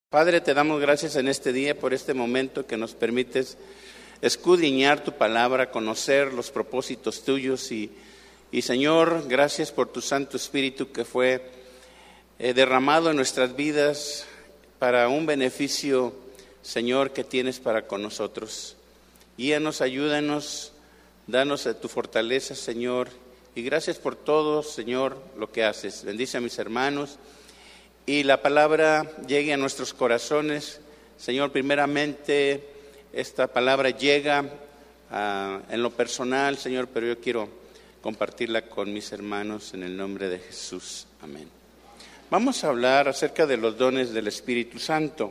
Padre, te damos gracias en este día por este momento que nos permites escudriñar tu palabra, conocer los propósitos tuyos y Señor, gracias por tu Santo Espíritu que fue derramado en nuestras vidas para un beneficio, Señor, que tienes para con nosotros. Guíanos, ayúdanos, danos tu fortaleza, Señor, y gracias por todo, Señor, lo que haces. Bendice a mis hermanos y la palabra llegue a nuestros corazones. Señor, primeramente esta palabra llega en lo personal, Señor, pero yo quiero compartirla con mis hermanos en el nombre de Jesús. Amén. Vamos a hablar acerca de los dones del Espíritu Santo.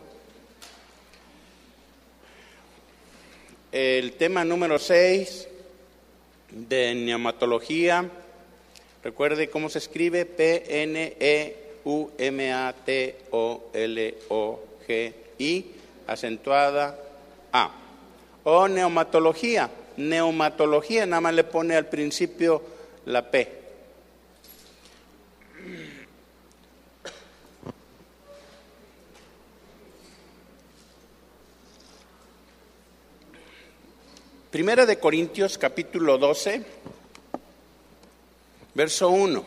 El tema número 6 de neumatología, recuerde cómo se escribe, Pneumatologi, acentuada A. O neumatología. Neumatología, nada más le pone al principio la P. Primera de Corintios, capítulo 12, verso 1.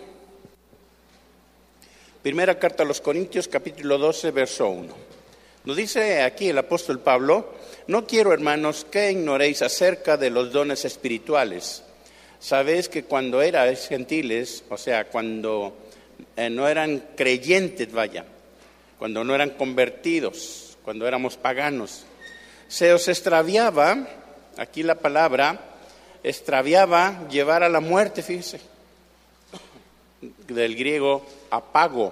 Primera carta a los Corintios, capítulo 12, verso 1. Nos dice aquí el apóstol Pablo: no quiero, hermanos, que ignoréis acerca de los dones espirituales. Sabéis que cuando erais gentiles, o sea, cuando no eran creyentes, cuando no eran convertidos, cuando éramos paganos, se os extraviaba, aquí la palabra, extraviaba, llevar a la muerte, fíjese, del griego apago.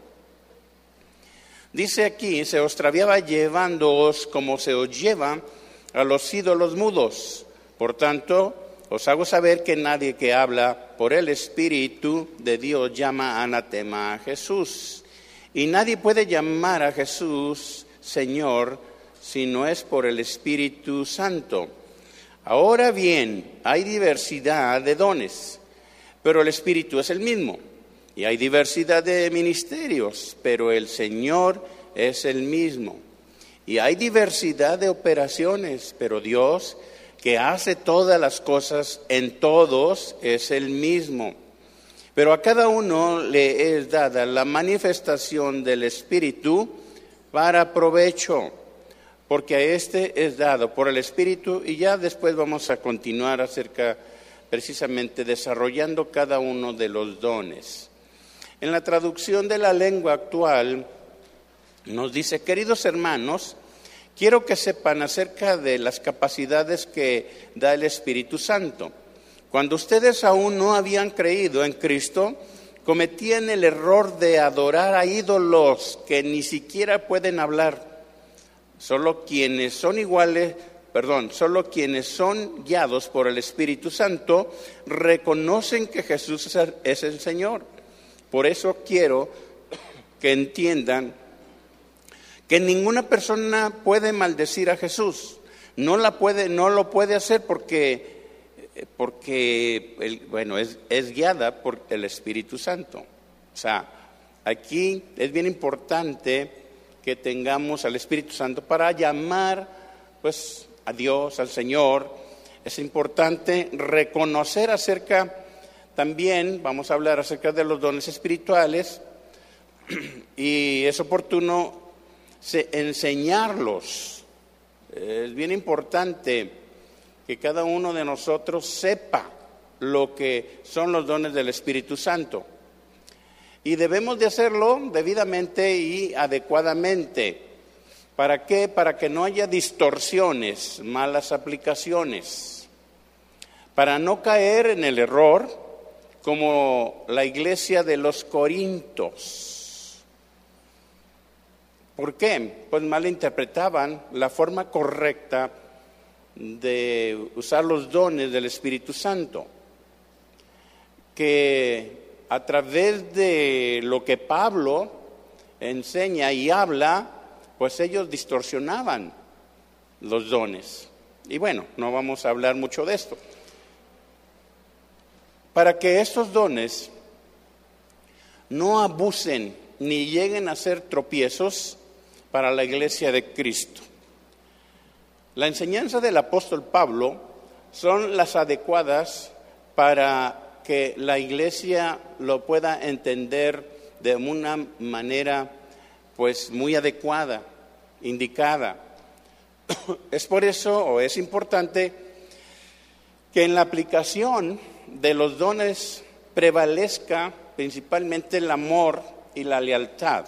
Dice aquí, se os extraviaba llevándoos como se os lleva a los ídolos mudos. Por tanto, os hago saber que nadie que habla por el Espíritu de Dios llama anatema a Jesús. Y nadie puede llamar a Jesús Señor si no es por el Espíritu Santo. Ahora bien, hay diversidad de dones, pero el Espíritu es el mismo. Y hay diversidad de ministerios, pero el Señor es el mismo. Y hay diversidad de operaciones, pero Dios, que hace todas las cosas en todos, es el mismo. Pero a cada uno le es dada la manifestación del Espíritu para provecho, porque a este es dado por el Espíritu, y ya después vamos a continuar acerca, precisamente desarrollando cada uno de los dones. En la traducción de la lengua actual nos dice: queridos hermanos, quiero que sepan acerca de las capacidades que da el Espíritu Santo. Cuando ustedes aún no habían creído en Cristo, cometían el error de adorar a ídolos que ni siquiera pueden hablar. Solo quienes son guiados por el Espíritu Santo reconocen que Jesús es el Señor. Por eso quiero que entiendan que ninguna persona puede maldecir a Jesús. No lo puede hacer porque es guiada por el Espíritu Santo. O sea, aquí es bien importante que tengamos al Espíritu Santo para llamar pues a Dios, al Señor. Es importante reconocer acerca, también vamos a hablar acerca de los dones espirituales, y es oportuno enseñarlos. Es bien importante que cada uno de nosotros sepa lo que son los dones del Espíritu Santo. Y debemos de hacerlo debidamente y adecuadamente. ¿Para qué? Para que no haya distorsiones, malas aplicaciones. Para no caer en el error como la iglesia de los Corintios. ¿Por qué? Pues malinterpretaban la forma correcta de usar los dones del Espíritu Santo, que a través de lo que Pablo enseña y habla, pues ellos distorsionaban los dones. Y bueno, no vamos a hablar mucho de esto. Para que estos dones no abusen ni lleguen a ser tropiezos, para la iglesia de Cristo. La enseñanza del apóstol Pablo son las adecuadas para que la iglesia lo pueda entender de una manera pues muy adecuada, indicada. Es por eso, o es importante, que en la aplicación de los dones prevalezca principalmente el amor y la lealtad,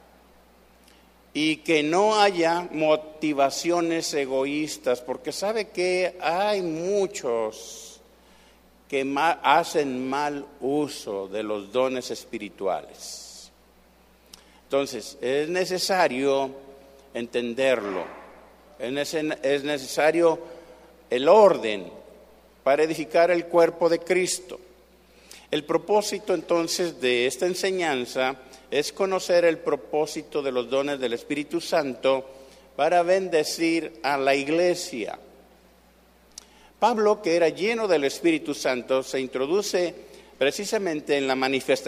y que no haya motivaciones egoístas, porque sabe que hay muchos que hacen mal uso de los dones espirituales. Entonces, es necesario entenderlo, es necesario el orden para edificar el cuerpo de Cristo. El propósito entonces de esta enseñanza es conocer el propósito de los dones del Espíritu Santo para bendecir a la iglesia. Pablo, que era lleno del Espíritu Santo, se introduce precisamente en las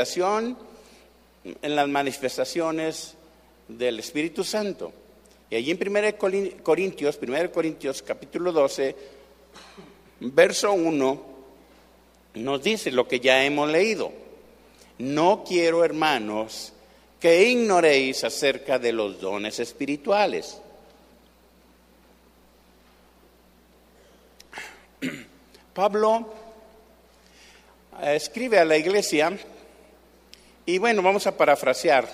manifestaciones del Espíritu Santo. Y allí en 1 Corintios capítulo 12, verso 1, nos dice lo que ya hemos leído. No quiero, hermanos, que ignoréis acerca de los dones espirituales. Pablo escribe a la iglesia y bueno, vamos a parafrasear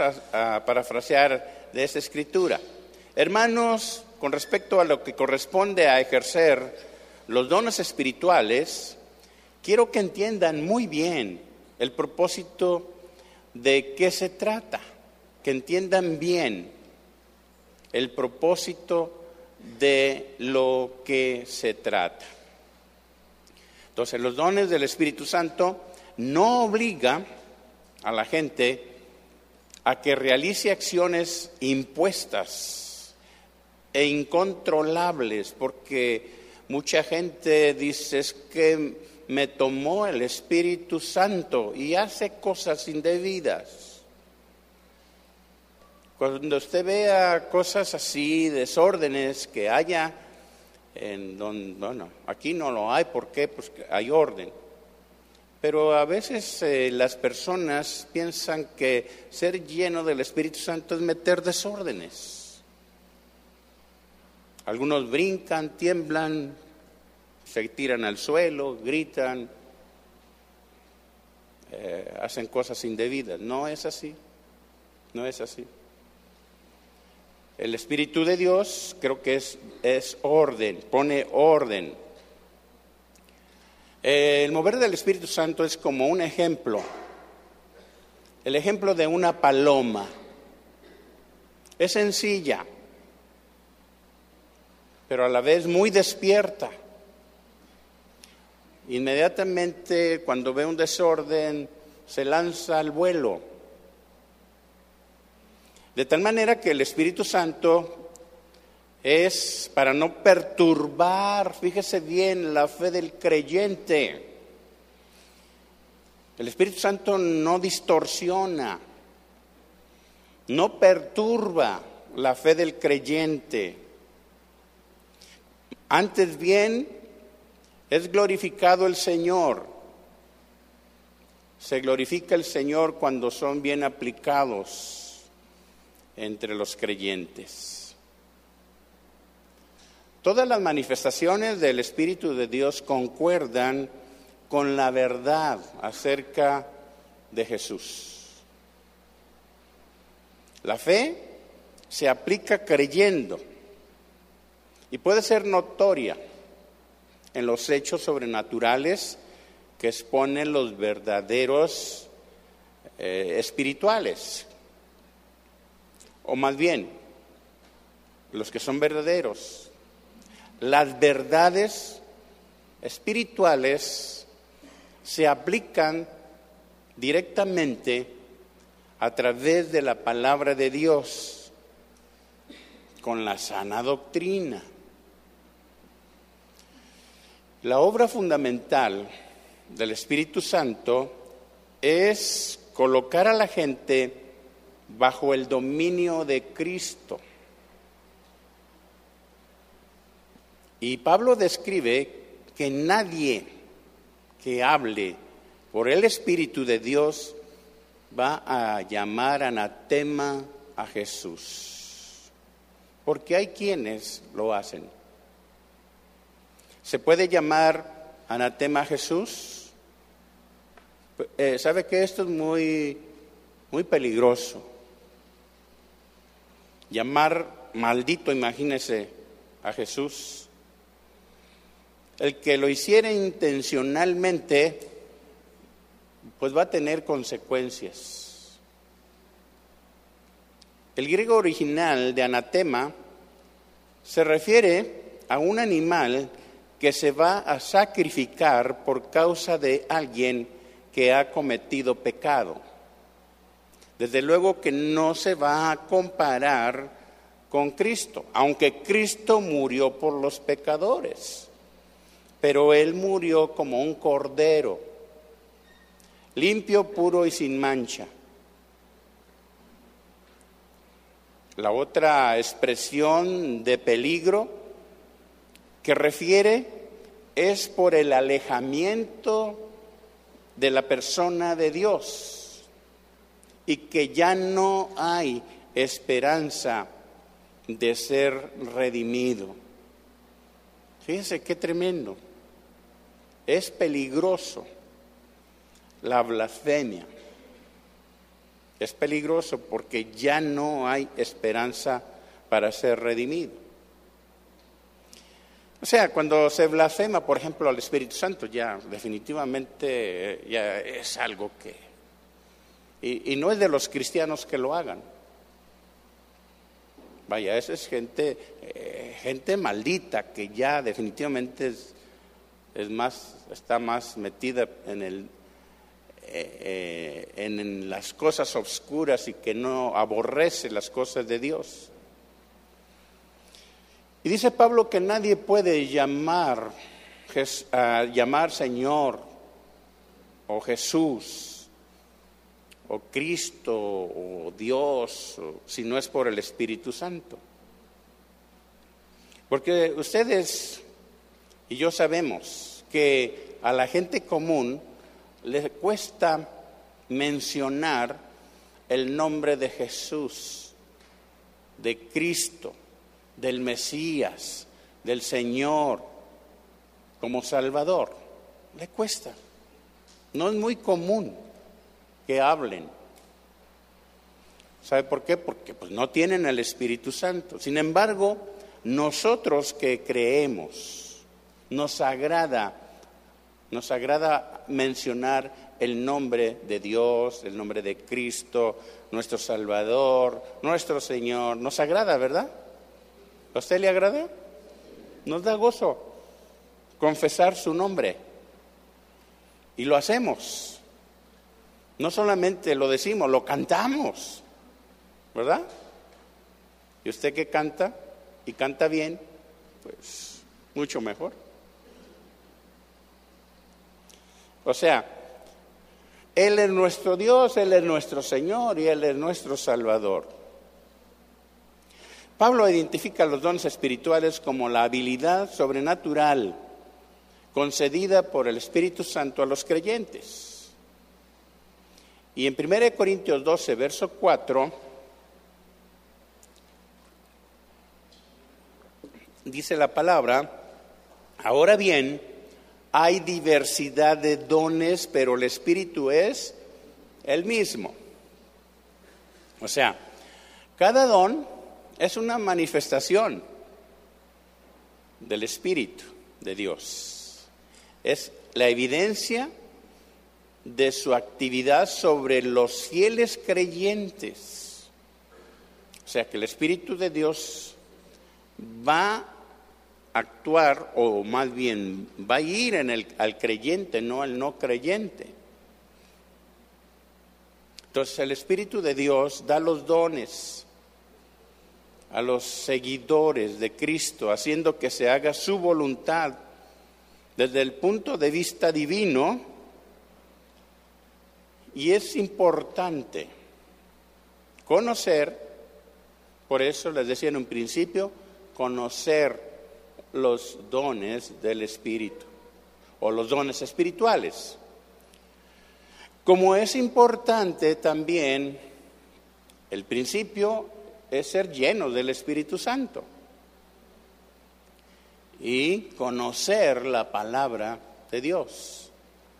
de esta escritura. Hermanos, con respecto a lo que corresponde a ejercer los dones espirituales, quiero que entiendan muy bien el propósito de qué se trata, que entiendan bien el propósito de lo que se trata. Entonces, los dones del Espíritu Santo no obligan a la gente a que realice acciones impuestas e incontrolables, porque mucha gente dice, es que me tomó el Espíritu Santo y hace cosas indebidas. Cuando usted vea cosas así, desórdenes que haya, aquí no lo hay, ¿por qué? Pues hay orden. Pero a veces las personas piensan que ser lleno del Espíritu Santo es meter desórdenes. Algunos brincan, tiemblan, se tiran al suelo, gritan, hacen cosas indebidas. No es así, no es así. El Espíritu de Dios creo que es orden, pone orden. El mover del Espíritu Santo es como un ejemplo, el ejemplo de una paloma. Es sencilla, pero a la vez muy despierta. Inmediatamente cuando ve un desorden se lanza al vuelo. De tal manera que el Espíritu Santo es para no perturbar, fíjese bien, la fe del creyente. El Espíritu Santo no distorsiona, no perturba la fe del creyente. Antes bien, es glorificado el Señor. Se glorifica el Señor cuando son bien aplicados entre los creyentes. Todas las manifestaciones del Espíritu de Dios concuerdan con la verdad acerca de Jesús. La fe se aplica creyendo y puede ser notoria en los hechos sobrenaturales que exponen los verdaderos espirituales, o más bien, los que son verdaderos. Las verdades espirituales se aplican directamente a través de la palabra de Dios, con la sana doctrina. La obra fundamental del Espíritu Santo es colocar a la gente bajo el dominio de Cristo. Y Pablo describe que nadie que hable por el Espíritu de Dios va a llamar anatema a Jesús, porque hay quienes lo hacen. ¿Se puede llamar anatema a Jesús? ¿Sabe que esto es muy peligroso? Llamar maldito, imagínese, a Jesús. El que lo hiciera intencionalmente, pues va a tener consecuencias. El griego original de anatema se refiere a un animal que se va a sacrificar por causa de alguien que ha cometido pecado. Desde luego que no se va a comparar con Cristo, aunque Cristo murió por los pecadores. Pero Él murió como un cordero, limpio, puro y sin mancha. La otra expresión de peligro que refiere es por el alejamiento de la persona de Dios y que ya no hay esperanza de ser redimido. Fíjense qué tremendo. Es peligroso la blasfemia. Es peligroso porque ya no hay esperanza para ser redimido. O sea, cuando se blasfema, por ejemplo, al Espíritu Santo, ya definitivamente ya es algo que... Y no es de los cristianos que lo hagan. Vaya, esa es gente maldita que ya definitivamente está más metida en las cosas oscuras y que no aborrece las cosas de Dios. Y dice Pablo que nadie puede llamar Señor o Jesús o Cristo o Dios si no es por el Espíritu Santo. Porque ustedes y yo sabemos que a la gente común le cuesta mencionar el nombre de Jesús, de Cristo, del Mesías, del Señor, como Salvador. Le cuesta. No es muy común que hablen. ¿Sabe por qué? Porque pues, no tienen el Espíritu Santo. Sin embargo, nosotros que creemos, nos agrada mencionar el nombre de Dios, el nombre de Cristo, nuestro Salvador, nuestro Señor. Nos agrada, ¿verdad? ¿A usted le agrada? Nos da gozo confesar su nombre. Y lo hacemos. No solamente lo decimos, lo cantamos, ¿verdad? Y usted que canta, y canta bien, pues mucho mejor. O sea, Él es nuestro Dios, Él es nuestro Señor y Él es nuestro Salvador. Pablo identifica los dones espirituales como la habilidad sobrenatural concedida por el Espíritu Santo a los creyentes. Y en 1 Corintios 12, verso 4, dice la palabra: ahora bien, hay diversidad de dones, pero el Espíritu es el mismo. O sea, cada don es una manifestación del Espíritu de Dios. Es la evidencia de su actividad sobre los fieles creyentes. O sea, que el Espíritu de Dios va a actuar, o más bien va a ir al creyente, no al no creyente. Entonces el Espíritu de Dios da los dones a los seguidores de Cristo, haciendo que se haga su voluntad desde el punto de vista divino. Y es importante Conocer, por eso les decía en un principio, conocer los dones del Espíritu o los dones espirituales. Como es importante también, el principio es ser llenos del Espíritu Santo y conocer la palabra de Dios.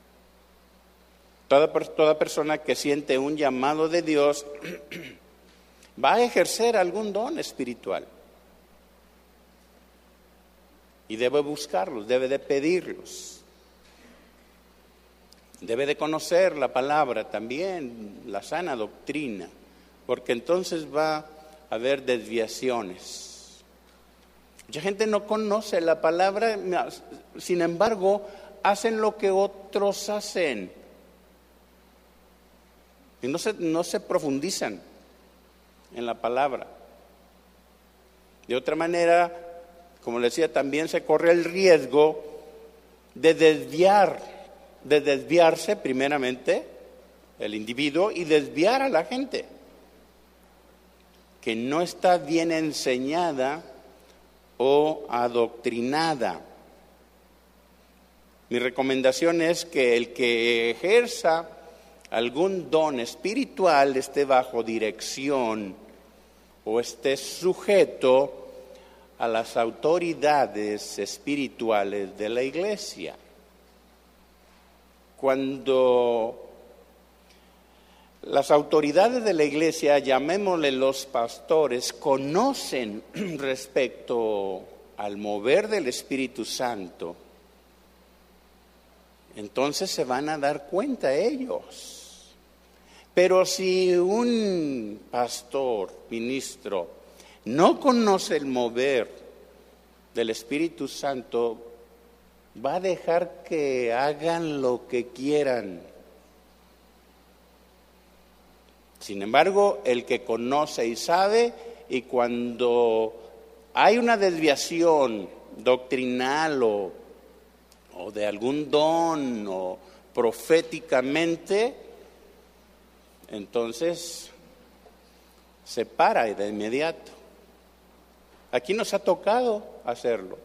Toda persona que siente un llamado de Dios va a ejercer algún don espiritual y debe buscarlos, debe de pedirlos, debe de conocer la palabra también, la sana doctrina, porque entonces va a haber desviaciones. Mucha gente no conoce la palabra, sin embargo, hacen lo que otros hacen y no se profundizan en la palabra. De otra manera, como les decía, también se corre el riesgo de desviarse primeramente el individuo y desviar a la gente que no está bien enseñada o adoctrinada. Mi recomendación es que el que ejerza algún don espiritual esté bajo dirección o esté sujeto a las autoridades espirituales de la iglesia. Cuando las autoridades de la iglesia, llamémosle los pastores, conocen respecto al mover del Espíritu Santo, entonces se van a dar cuenta ellos. Pero si un pastor, ministro, no conoce el mover del Espíritu Santo, va a dejar que hagan lo que quieran. Sin embargo, el que conoce y sabe, y cuando hay una desviación doctrinal o de algún don o proféticamente, entonces se para de inmediato. Aquí nos ha tocado hacerlo.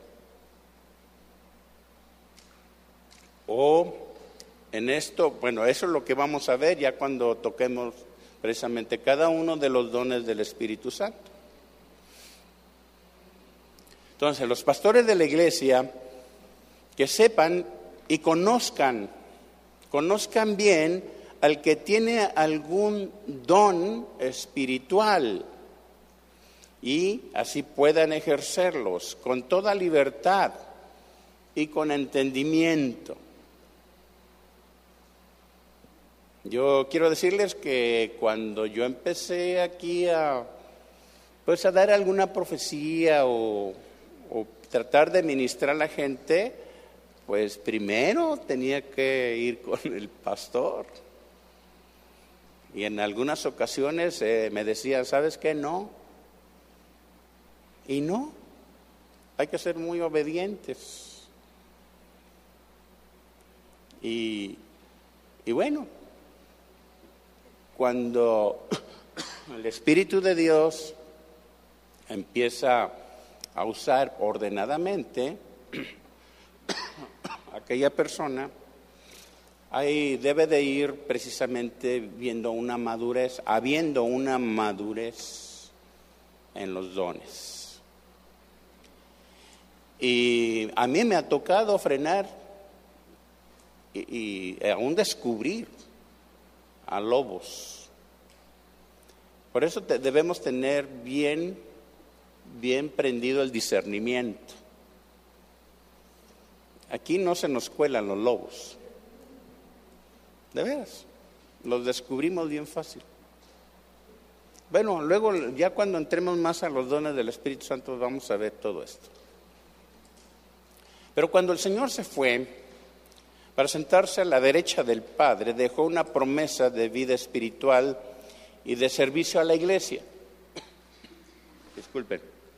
O en esto, bueno, eso es lo que vamos a ver ya cuando toquemos precisamente cada uno de los dones del Espíritu Santo. Entonces, los pastores de la iglesia que sepan y conozcan bien al que tiene algún don espiritual y así puedan ejercerlos con toda libertad y con entendimiento. Yo quiero decirles que cuando yo empecé aquí a dar alguna profecía o tratar de ministrar a la gente, pues primero tenía que ir con el pastor. Y en algunas ocasiones me decían, ¿sabes qué? No. Y no, hay que ser muy obedientes. Y bueno, cuando el Espíritu de Dios empieza a usar ordenadamente a aquella persona, ahí debe de ir precisamente habiendo una madurez en los dones. Y a mí me ha tocado frenar y aún descubrir a lobos. Por eso debemos tener bien prendido el discernimiento. Aquí no se nos cuelan los lobos. De veras, los descubrimos bien fácil. Bueno, luego ya cuando entremos más a los dones del Espíritu Santo vamos a ver todo esto. Pero cuando el Señor se fue para sentarse a la derecha del Padre, dejó una promesa de vida espiritual y de servicio a la iglesia. Disculpen.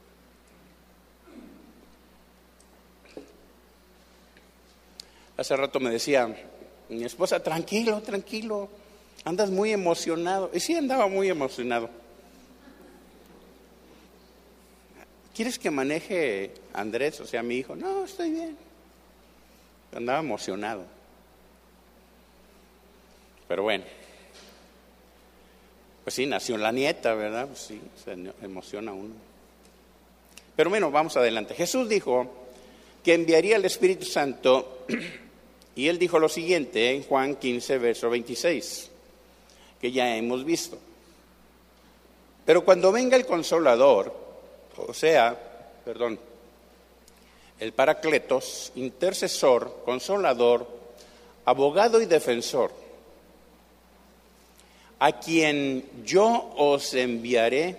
Hace rato me decía mi esposa, tranquilo, andas muy emocionado. Y sí, andaba muy emocionado. ¿Quieres que maneje Andrés, o sea, mi hijo? No, estoy bien. Andaba emocionado. Pero bueno, pues sí, nació la nieta, ¿verdad? Pues sí, se emociona uno. Pero bueno, vamos adelante. Jesús dijo que enviaría el Espíritu Santo, y él dijo lo siguiente en Juan 15, verso 26, que ya hemos visto. Pero cuando venga el Consolador, el Paracletos, intercesor, consolador, abogado y defensor, a quien yo os enviaré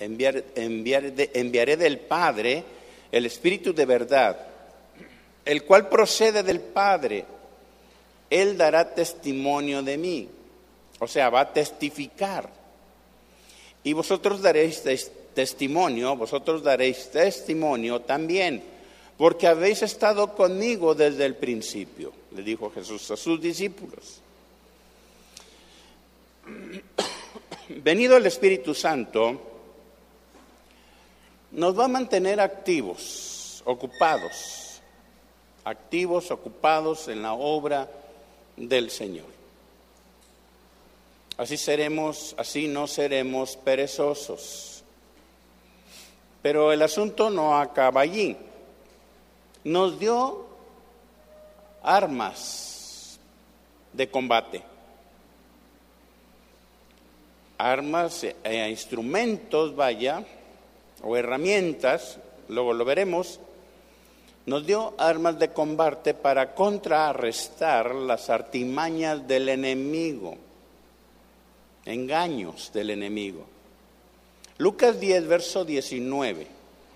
del Padre, el Espíritu de verdad, el cual procede del Padre, él dará testimonio de mí, o sea, va a testificar. Y vosotros daréis testimonio también, porque habéis estado conmigo desde el principio, le dijo Jesús a sus discípulos. Venido el Espíritu Santo, nos va a mantener activos, ocupados en la obra del Señor. Así no seremos perezosos. Pero el asunto no acaba allí. Nos dio armas de combate, armas e instrumentos, o herramientas, luego lo veremos. Nos dio armas de combate para contrarrestar las artimañas del enemigo, engaños del enemigo. Lucas 10, verso 19.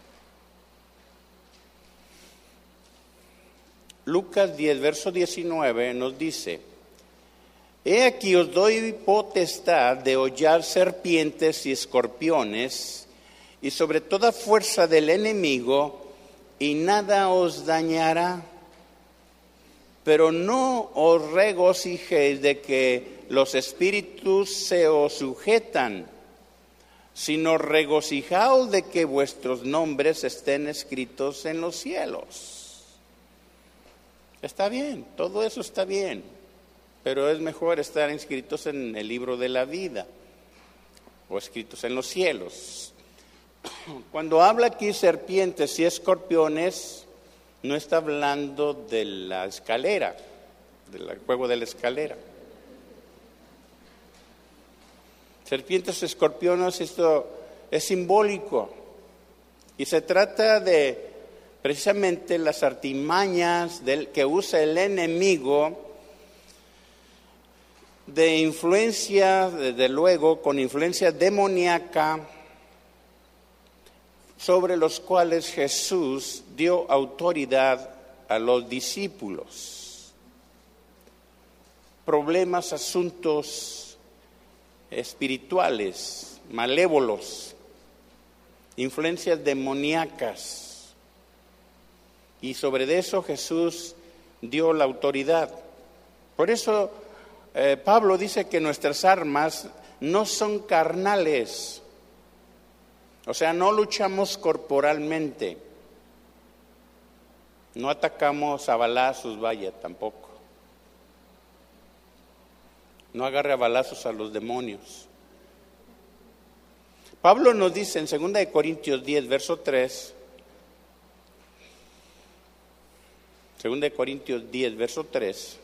Lucas 10, verso 19 nos dice: He aquí os doy potestad de hollar serpientes y escorpiones, y sobre toda fuerza del enemigo, y nada os dañará. Pero no os regocijéis de que los espíritus se os sujetan, sino regocijaos de que vuestros nombres estén escritos en los cielos. Está bien, todo eso está bien, pero es mejor estar inscritos en el libro de la vida o escritos en los cielos. Cuando habla aquí serpientes y escorpiones, no está hablando de la escalera, del juego de la escalera. Serpientes y escorpiones, esto es simbólico y se trata de precisamente las artimañas que usa el enemigo, de influencia, desde luego, con influencia demoníaca, sobre los cuales Jesús dio autoridad a los discípulos. Problemas, asuntos espirituales, malévolos, influencias demoníacas. Y sobre eso Jesús dio la autoridad. Por eso Pablo dice que nuestras armas no son carnales. O sea, no luchamos corporalmente. No atacamos a balazos, tampoco. No agarre a balazos a los demonios. Pablo nos dice en 2 Corintios 10, verso 3, 2 Corintios 10, verso 3,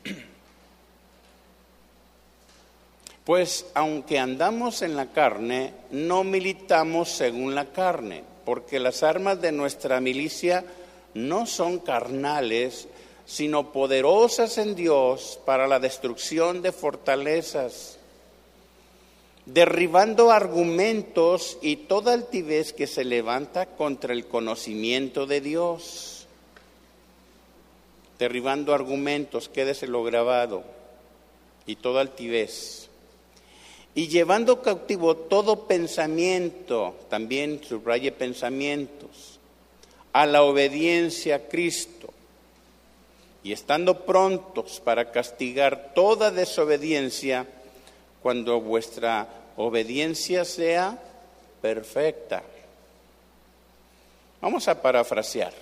pues aunque andamos en la carne, no militamos según la carne, porque las armas de nuestra milicia no son carnales, sino poderosas en Dios para la destrucción de fortalezas, derribando argumentos y toda altivez que se levanta contra el conocimiento de Dios. Derribando argumentos, quédeselo grabado, y toda altivez. Y llevando cautivo todo pensamiento, también subraye pensamientos, a la obediencia a Cristo. Y estando prontos para castigar toda desobediencia, cuando vuestra obediencia sea perfecta. Vamos a parafrasear.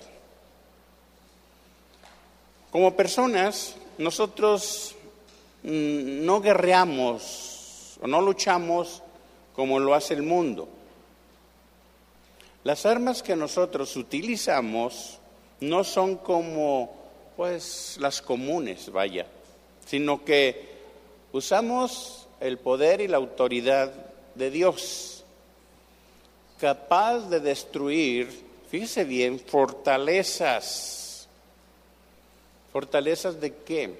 Como personas, nosotros no guerreamos o no luchamos como lo hace el mundo. Las armas que nosotros utilizamos no son como, pues, las comunes, vaya, sino que usamos el poder y la autoridad de Dios, capaz de destruir, fíjese bien, fortalezas. ¿Fortalezas de qué?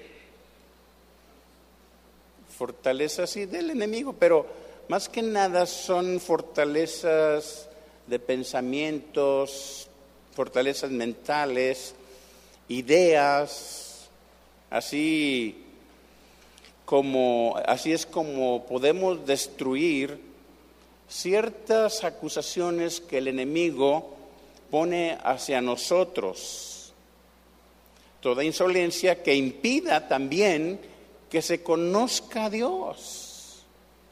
Fortalezas sí del enemigo, pero más que nada son fortalezas de pensamientos, fortalezas mentales, ideas, así es como podemos destruir ciertas acusaciones que el enemigo pone hacia nosotros. Toda insolencia que impida también que se conozca a Dios.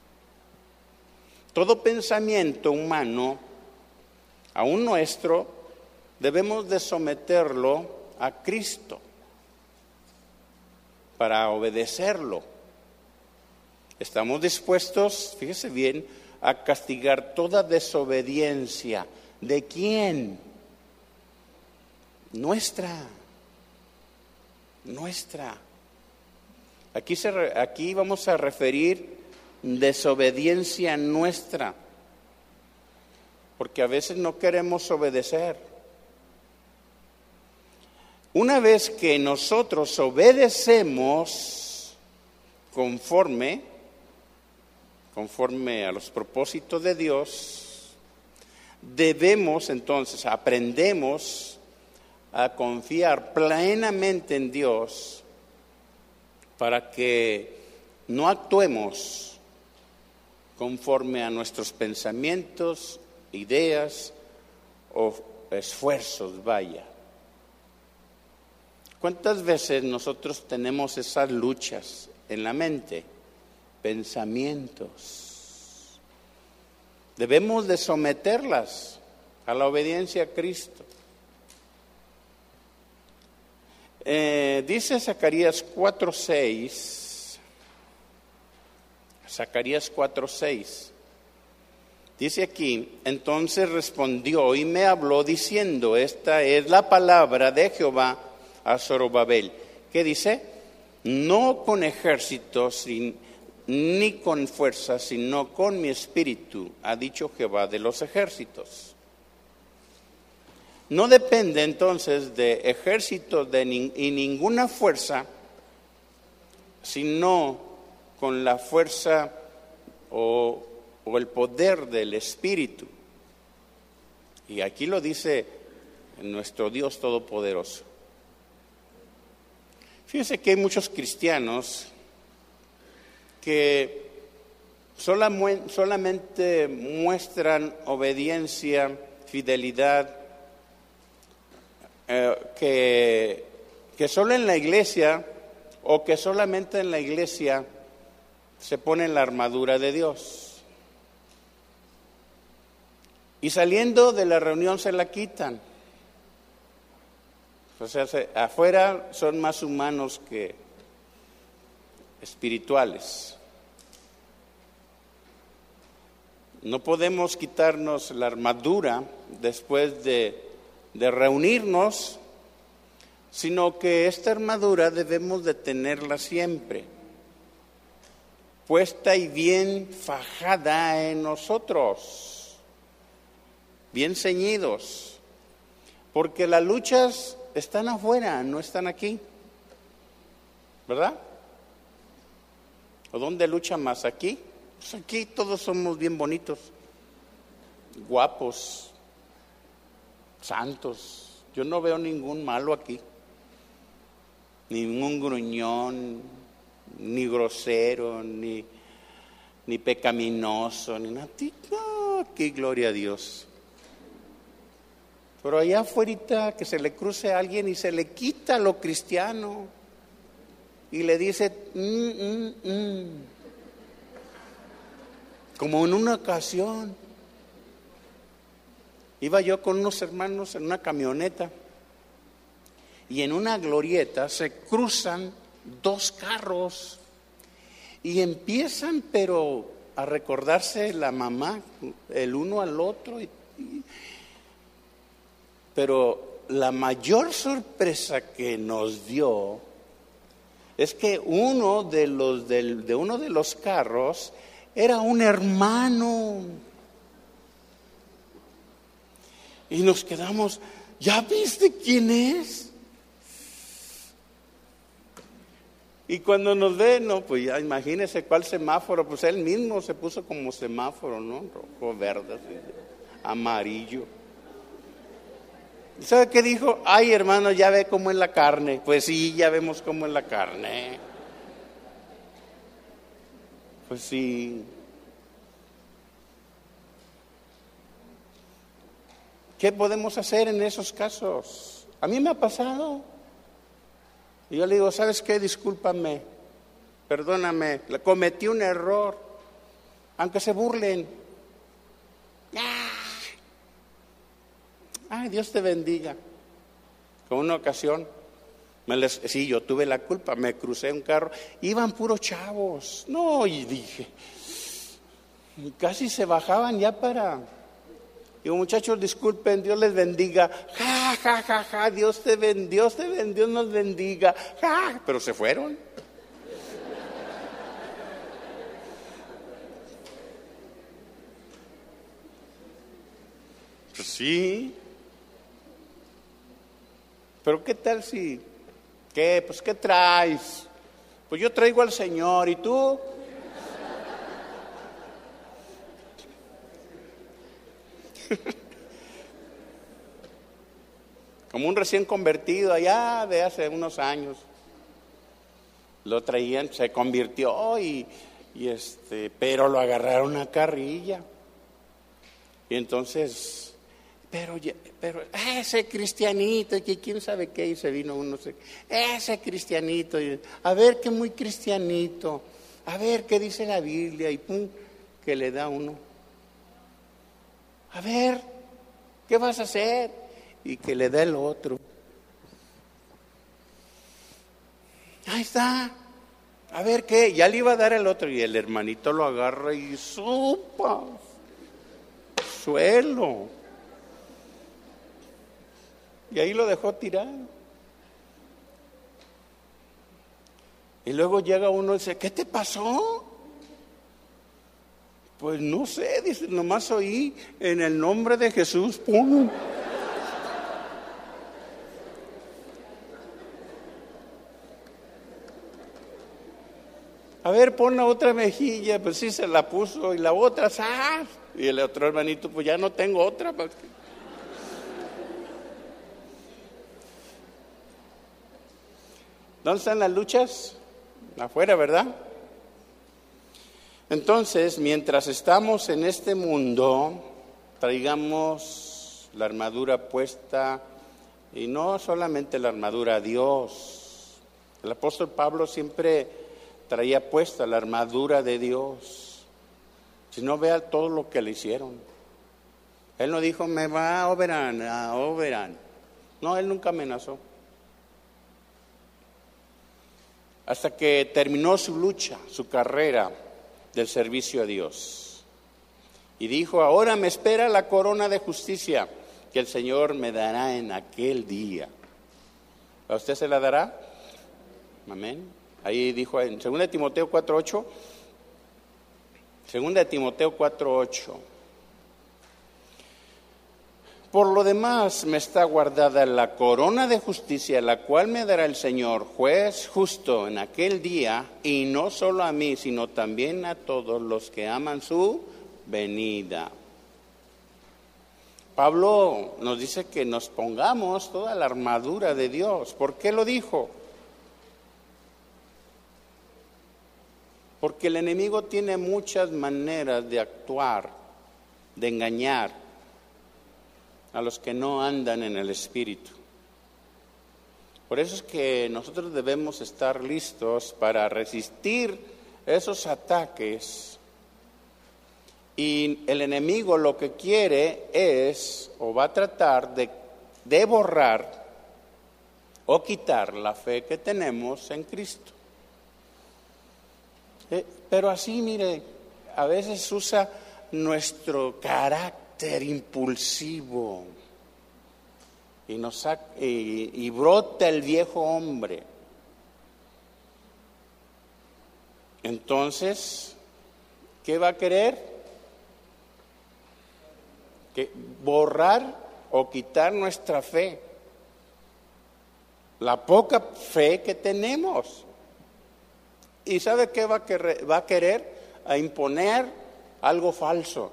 Todo pensamiento humano, aún nuestro, debemos de someterlo a Cristo para obedecerlo. Estamos dispuestos, fíjese bien, a castigar toda desobediencia. ¿De quién? Nuestra. Aquí vamos a referir desobediencia nuestra, porque a veces no queremos obedecer. Una vez que nosotros obedecemos conforme a los propósitos de Dios, aprendemos a confiar plenamente en Dios para que no actuemos conforme a nuestros pensamientos, ideas o esfuerzos, vaya. ¿Cuántas veces nosotros tenemos esas luchas en la mente? Pensamientos. Debemos de someterlas a la obediencia a Cristo. Dice Zacarías 4:6. Zacarías 4:6. Dice aquí: entonces respondió y me habló diciendo: esta es la palabra de Jehová a Zorobabel. ¿Qué dice? No con ejércitos ni con fuerza, sino con mi espíritu, ha dicho Jehová de los ejércitos. No depende entonces de ejércitos y ninguna fuerza, sino con la fuerza o el poder del Espíritu. Y aquí lo dice nuestro Dios Todopoderoso. Fíjense que hay muchos cristianos que solamente muestran obediencia, fidelidad, que solo en la iglesia o que solamente en la iglesia se ponen la armadura de Dios. Y saliendo de la reunión se la quitan. O sea, afuera son más humanos que espirituales. No podemos quitarnos la armadura después de reunirnos, sino que esta armadura debemos de tenerla siempre puesta y bien fajada en nosotros, bien ceñidos, porque las luchas están afuera, no están aquí, ¿verdad? ¿O dónde lucha más? ¿Aquí? Pues aquí todos somos bien bonitos, guapos, santos. Yo no veo ningún malo aquí, ningún gruñón, ni grosero, ni pecaminoso, ni nada. No, qué gloria a Dios. Pero allá afuera que se le cruce a alguien y se le quita lo cristiano y le dice como en una ocasión Iba yo con unos hermanos en una camioneta y en una glorieta se cruzan dos carros y empiezan pero a recordarse la mamá el uno al otro. Pero la mayor sorpresa que nos dio es que uno de los carros era un hermano. Y nos quedamos, ¿ya viste quién es? Y cuando nos ve, no, pues ya imagínese cuál semáforo, pues él mismo se puso como semáforo, ¿no? Rojo, verde, así, amarillo. ¿Sabe qué dijo? Ay, hermano, ya ve cómo es la carne. Pues sí, ya vemos cómo es la carne. Pues sí. ¿Qué podemos hacer en esos casos? A mí me ha pasado. Y yo le digo, ¿sabes qué? Discúlpame, perdóname, le cometí un error. Aunque se burlen. Ay, Dios te bendiga. Con una ocasión, sí, yo tuve la culpa, me crucé un carro, iban puros chavos. No, y dije, casi se bajaban ya para... Digo, muchachos, disculpen, Dios les bendiga. Ja, ja, ja, ja, Dios nos bendiga. Ja, pero se fueron. Pues sí. Pero ¿qué tal si? ¿Qué? Pues ¿qué traes? Pues yo traigo al Señor, ¿y tú? Como un recién convertido allá de hace unos años. Lo traían, se convirtió pero lo agarraron a carrilla. Y entonces, pero ese cristianito, que quién sabe qué, y se vino uno, ese cristianito, a ver qué muy cristianito, a ver qué dice la Biblia, y pum, que le da uno. A ver, ¿qué vas a hacer? Y que le da el otro. Ahí está. A ver qué, ya le iba a dar el otro y el hermanito lo agarra y sopa, suelo. Y ahí lo dejó tirado. Y luego llega uno y dice, ¿qué te pasó? Pues no sé, dice, nomás oí en el nombre de Jesús, ¡pum! A ver, pon la otra mejilla, pues sí se la puso, y la otra, ¡zas! Y el otro hermanito, pues ya no tengo otra. ¿Dónde están las luchas? Afuera, ¿verdad? Entonces, mientras estamos en este mundo, traigamos la armadura puesta, y no solamente la armadura a Dios. El apóstol Pablo siempre traía puesta la armadura de Dios. Si no, vea todo lo que le hicieron. Él no dijo, me va a verán. No, él nunca amenazó. Hasta que terminó su lucha, su carrera del servicio a Dios. Y dijo, ahora me espera la corona de justicia que el Señor me dará en aquel día. ¿A usted se la dará? Amén. Ahí dijo en 2 Timoteo 4:8. 2 Timoteo 4:8. Por lo demás me está guardada la corona de justicia, la cual me dará el Señor, juez justo, en aquel día, y no solo a mí, sino también a todos los que aman su venida. Pablo nos dice que nos pongamos toda la armadura de Dios. ¿Por qué lo dijo? Porque el enemigo tiene muchas maneras de actuar, de engañar a los que no andan en el Espíritu. Por eso es que nosotros debemos estar listos para resistir esos ataques Y el enemigo lo que quiere es, o va a tratar de borrar o quitar la fe que tenemos en Cristo. Pero así, mire, a veces usa nuestro carácter impulsivo y brota el viejo hombre. Entonces, ¿qué va a querer? Que borrar o quitar nuestra fe, la poca fe que tenemos. ¿Y sabe qué va a querer? A imponer algo falso,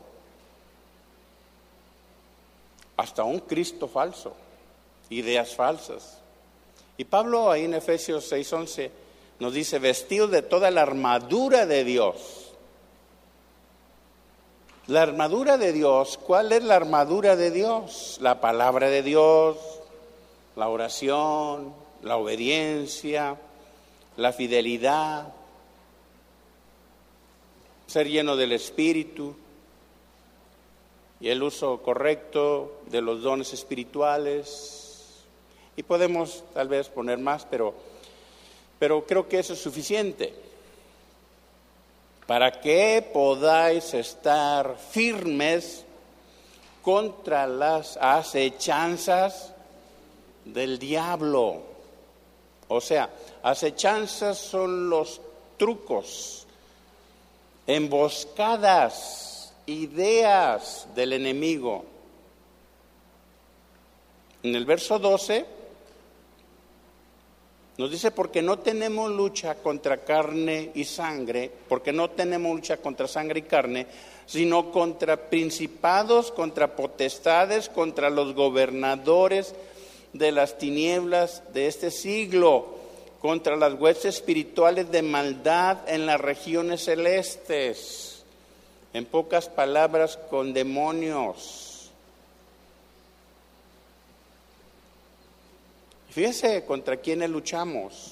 hasta un Cristo falso, ideas falsas. Y Pablo ahí en Efesios 6:11 nos dice: vestidos de toda la armadura de Dios. La armadura de Dios, ¿cuál es la armadura de Dios? La palabra de Dios, la oración, la obediencia, la fidelidad, ser lleno del Espíritu y el uso correcto de los dones espirituales. Y podemos tal vez poner más, pero creo que eso es suficiente para que podáis estar firmes contra las acechanzas del diablo. O sea, acechanzas son los trucos, emboscadas, ideas del enemigo. En el verso 12 nos dice: porque no tenemos lucha contra carne y sangre, porque no tenemos lucha contra sangre y carne, sino contra principados, contra potestades, contra los gobernadores de las tinieblas de este siglo, contra las huestes espirituales de maldad en las regiones celestes. En pocas palabras, con demonios. Fíjese contra quiénes luchamos,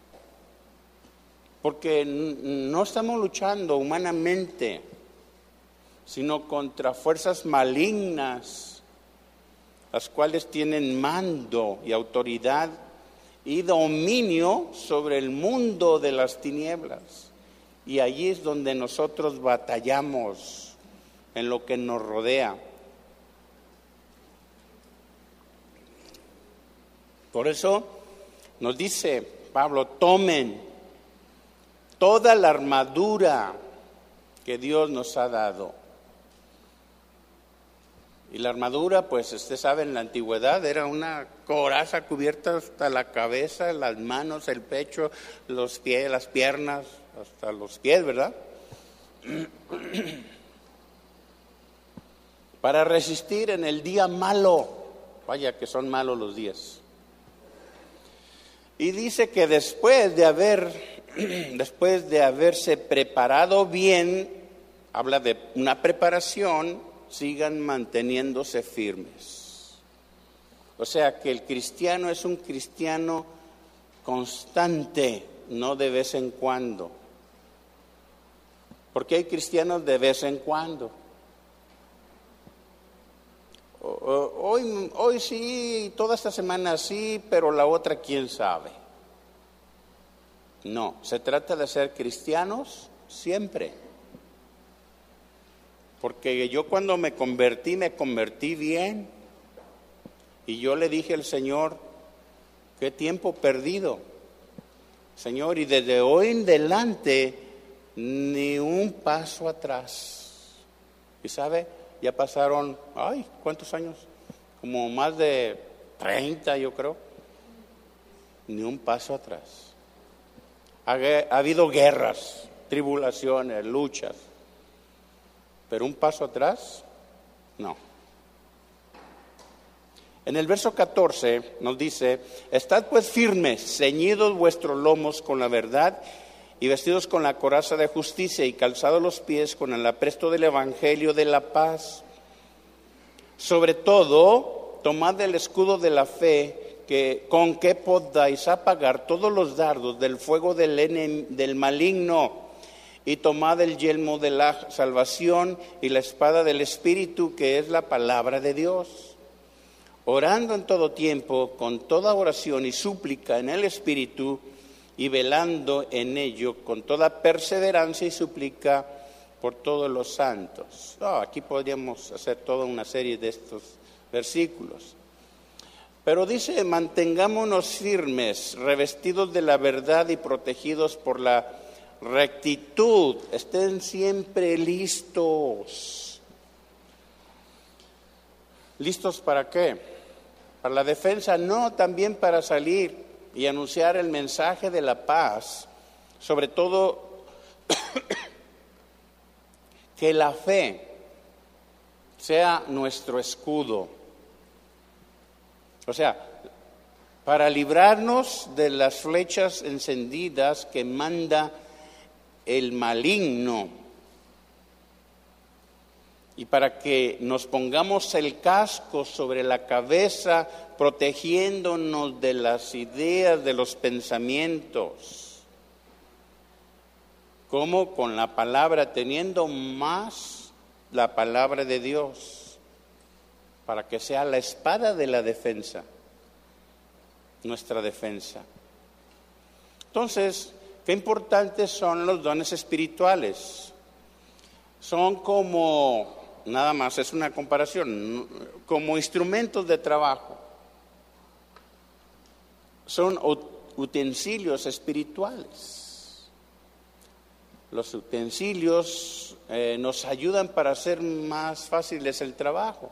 porque no estamos luchando humanamente, sino contra fuerzas malignas, las cuales tienen mando y autoridad y dominio sobre el mundo de las tinieblas. Y allí es donde nosotros batallamos, en lo que nos rodea. Por eso nos dice Pablo: tomen toda la armadura que Dios nos ha dado. Y la armadura, pues usted sabe, en la antigüedad era una coraza cubierta hasta la cabeza, las manos, el pecho, los pies, las piernas, hasta los pies, ¿verdad? Para resistir en el día malo. Vaya que son malos los días. Y dice que después de haberse preparado bien, habla de una preparación, sigan manteniéndose firmes. O sea que el cristiano es un cristiano constante, no de vez en cuando. Porque hay cristianos de vez en cuando. Hoy sí, toda esta semana sí, pero la otra quién sabe. No, se trata de ser cristianos siempre. Porque yo cuando me convertí bien. Y yo le dije al Señor: qué tiempo perdido, Señor, y desde hoy en adelante ni un paso atrás. Y sabe, ya pasaron, ¿cuántos años? Como más de 30, yo creo. Ni un paso atrás. Ha habido guerras, tribulaciones, luchas, pero un paso atrás, no. En el verso 14 nos dice: estad pues firmes, ceñidos vuestros lomos con la verdad y vestidos con la coraza de justicia y calzados los pies con el apresto del evangelio de la paz. Sobre todo, tomad el escudo de la fe, con que podáis apagar todos los dardos del fuego del maligno, y tomad el yelmo de la salvación y la espada del Espíritu, que es la palabra de Dios, orando en todo tiempo, con toda oración y súplica en el Espíritu, y velando en ello con toda perseverancia y súplica por todos los santos. Aquí podríamos hacer toda una serie de estos versículos. Pero dice, mantengámonos firmes, revestidos de la verdad y protegidos por la rectitud. Estén siempre listos. ¿Listos para qué? Para la defensa, no, también para salir y anunciar el mensaje de la paz, sobre todo que la fe sea nuestro escudo. O sea, para librarnos de las flechas encendidas que manda el maligno y para que nos pongamos el casco sobre la cabeza, protegiéndonos de las ideas, de los pensamientos. Como con la palabra, teniendo más la palabra de Dios, para que sea la espada de la defensa, nuestra defensa. Entonces, qué importantes son los dones espirituales. Son como, nada más, es una comparación, como instrumentos de trabajo. Son utensilios espirituales. Los utensilios nos ayudan para hacer más fáciles el trabajo,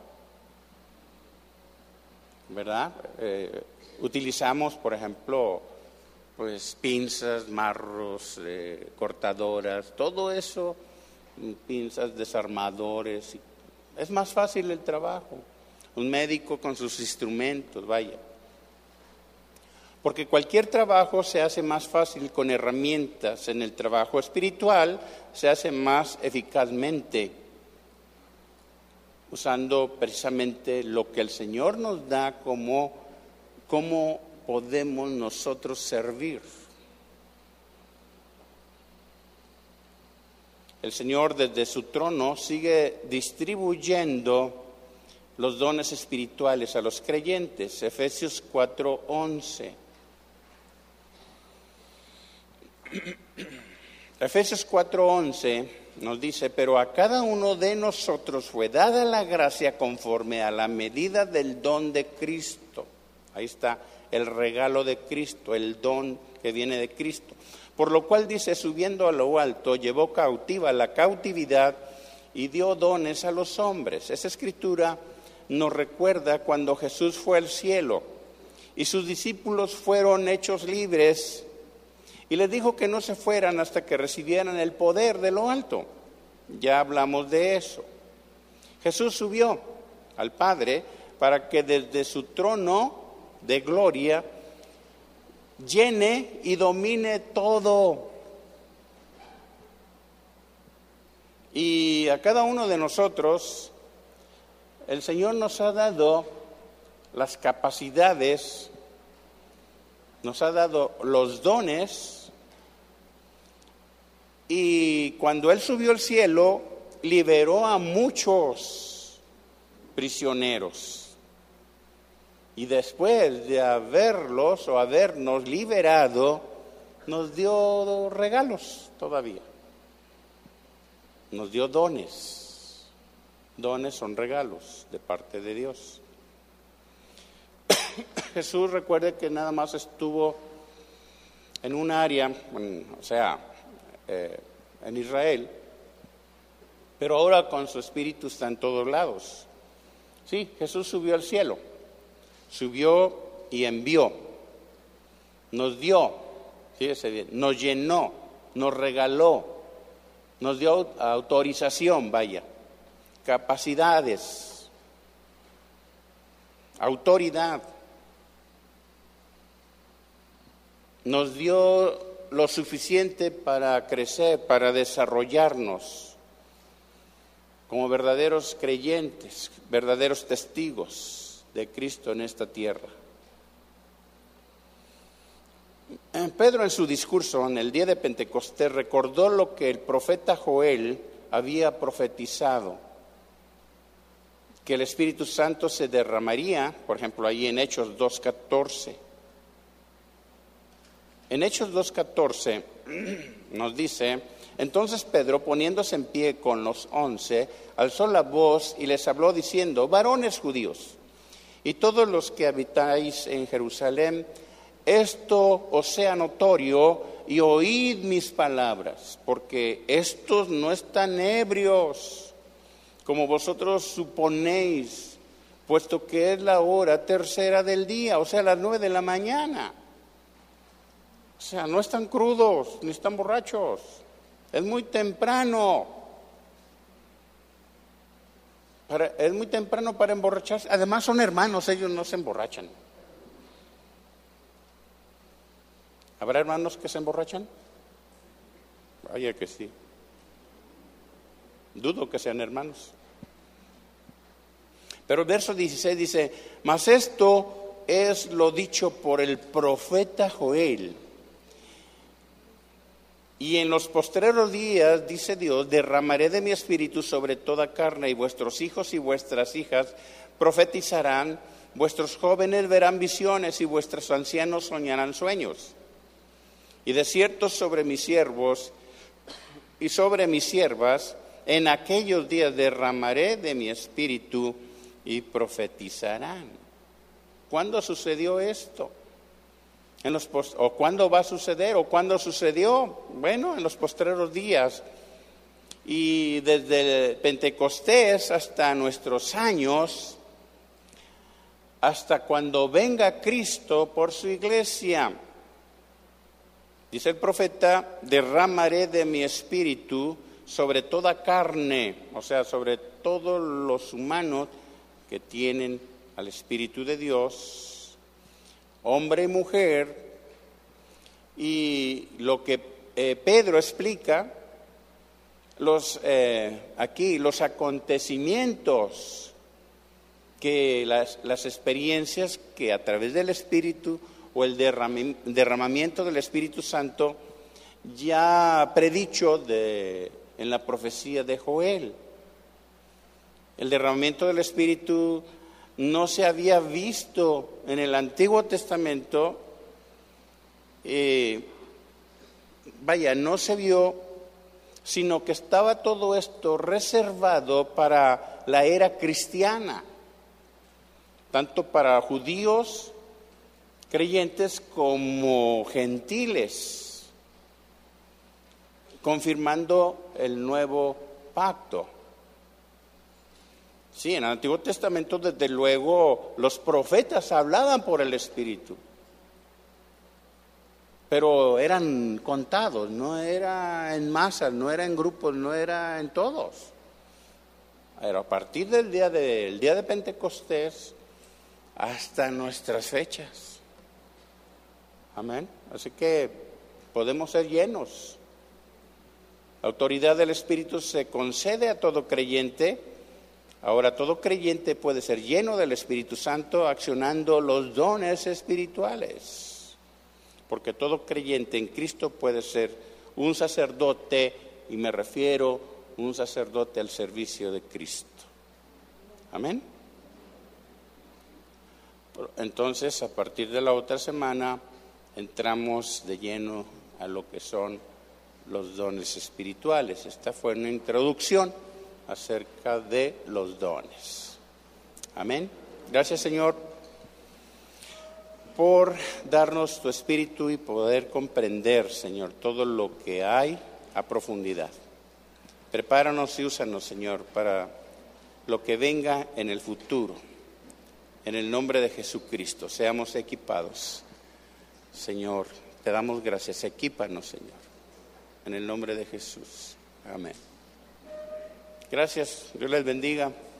¿verdad? Utilizamos, por ejemplo, pues pinzas, marros, cortadoras, todo eso, pinzas, desarmadores. Es más fácil el trabajo. Un médico con sus instrumentos, vaya. Porque cualquier trabajo se hace más fácil con herramientas. En el trabajo espiritual se hace más eficazmente, usando precisamente lo que el Señor nos da como cómo podemos nosotros servir. El Señor desde su trono sigue distribuyendo los dones espirituales a los creyentes. Efesios 4:11. Efesios 4:11 nos dice, pero a cada uno de nosotros fue dada la gracia conforme a la medida del don de Cristo. Ahí está el regalo de Cristo, el don que viene de Cristo. Por lo cual dice, subiendo a lo alto, llevó cautiva la cautividad y dio dones a los hombres. Esa escritura nos recuerda cuando Jesús fue al cielo y sus discípulos fueron hechos libres y les dijo que no se fueran hasta que recibieran el poder de lo alto. Ya hablamos de eso. Jesús subió al Padre para que desde su trono de gloria llene y domine todo. Y a cada uno de nosotros el Señor nos ha dado las capacidades, nos ha dado los dones, y cuando Él subió al cielo liberó a muchos prisioneros. Y después de haberlos o habernos liberado, nos dio regalos todavía. Nos dio dones. Dones son regalos de parte de Dios. Jesús, recuerde que nada más estuvo en un área, en Israel, pero ahora con su espíritu está en todos lados. Sí, Jesús subió al cielo. Subió y envió, nos dio, fíjese bien, nos llenó, nos regaló, nos dio autorización, capacidades, autoridad, nos dio lo suficiente para crecer, para desarrollarnos como verdaderos creyentes, verdaderos testigos de Cristo en esta tierra. Pedro en su discurso en el día de Pentecostés recordó lo que el profeta Joel había profetizado, que el Espíritu Santo se derramaría, por ejemplo, ahí en Hechos 2:14. En Hechos 2:14 nos dice: entonces Pedro, poniéndose en pie con los 11, alzó la voz y les habló diciendo: varones judíos, y todos los que habitáis en Jerusalén, esto os sea notorio y oíd mis palabras, porque estos no están ebrios, como vosotros suponéis, puesto que es la hora tercera del día, o sea, las 9 de la mañana. O sea, no están crudos, ni están borrachos. Es muy temprano. Es muy temprano para emborracharse. Además son hermanos, ellos no se emborrachan. ¿Habrá hermanos que se emborrachan? Vaya que sí. Dudo que sean hermanos. Pero el verso 16 dice: mas esto es lo dicho por el profeta Joel. Y en los postreros días, dice Dios, derramaré de mi espíritu sobre toda carne, y vuestros hijos y vuestras hijas profetizarán, vuestros jóvenes verán visiones y vuestros ancianos soñarán sueños. Y de cierto sobre mis siervos y sobre mis siervas, en aquellos días derramaré de mi espíritu y profetizarán. ¿Cuándo sucedió esto? ¿O cuándo va a suceder? ¿O cuándo sucedió? Bueno, en los postreros días. Y desde Pentecostés hasta nuestros años, hasta cuando venga Cristo por su iglesia. Dice el profeta: derramaré de mi espíritu sobre toda carne, o sea, sobre todos los humanos que tienen al Espíritu de Dios, hombre y mujer. Y lo que Pedro explica, aquí los acontecimientos, que las experiencias que a través del Espíritu o el derramamiento del Espíritu Santo ya predicho en la profecía de Joel. El derramamiento del Espíritu no se había visto en el Antiguo Testamento, no se vio, sino que estaba todo esto reservado para la era cristiana, tanto para judíos creyentes como gentiles, confirmando el nuevo pacto. Sí, en el Antiguo Testamento, desde luego, los profetas hablaban por el Espíritu, pero eran contados, no era en masas, no era en grupos, no era en todos. Pero a partir del día de Pentecostés hasta nuestras fechas. Amén. Así que podemos ser llenos. La autoridad del Espíritu se concede a todo creyente. Ahora, todo creyente puede ser lleno del Espíritu Santo accionando los dones espirituales. Porque todo creyente en Cristo puede ser un sacerdote, y me refiero un sacerdote al servicio de Cristo. Amén. Entonces, a partir de la otra semana, entramos de lleno a lo que son los dones espirituales. Esta fue una introducción acerca de los dones. Amén. Gracias, Señor, por darnos tu espíritu y poder comprender, Señor, todo lo que hay a profundidad. Prepáranos y úsanos, Señor, para lo que venga en el futuro. En el nombre de Jesucristo, seamos equipados. Señor, te damos gracias. Equípanos, Señor, en el nombre de Jesús. Amén. Gracias. Dios les bendiga.